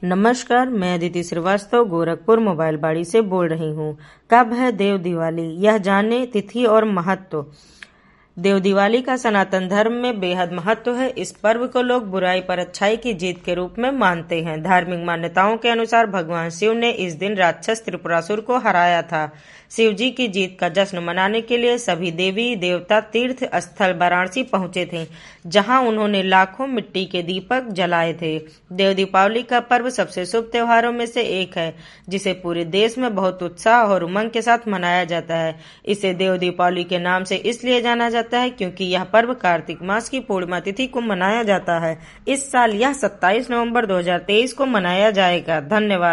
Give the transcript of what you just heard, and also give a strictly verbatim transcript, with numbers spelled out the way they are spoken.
नमस्कार, मैं अदिति श्रीवास्तव गोरखपुर मोबाइल बाड़ी से बोल रही हूँ। कब है देव दिवाली, यह जाने तिथि और महत्व। देव दिवाली का सनातन धर्म में बेहद महत्व है। इस पर्व को लोग बुराई पर अच्छाई की जीत के रूप में मानते हैं। धार्मिक मान्यताओं के अनुसार भगवान शिव ने इस दिन राक्षस त्रिपुरासुर को हराया था। शिव जी की जीत का जश्न मनाने के लिए सभी देवी देवता तीर्थ स्थल वाराणसी पहुंचे थे, जहां उन्होंने लाखों मिट्टी के दीपक जलाए थे। देव दीपावली का पर्व सबसे शुभ त्योहारों में से एक है, जिसे पूरे देश में बहुत उत्साह और उमंग के साथ मनाया जाता है। इसे देव दीपावली के नाम से इसलिए जाना जाता है क्योंकि यह पर्व कार्तिक मास की पूर्णिमा तिथि को मनाया जाता है। इस साल यह सत्ताईस नवंबर दो हजार तेईस को मनाया जाएगा। धन्यवाद।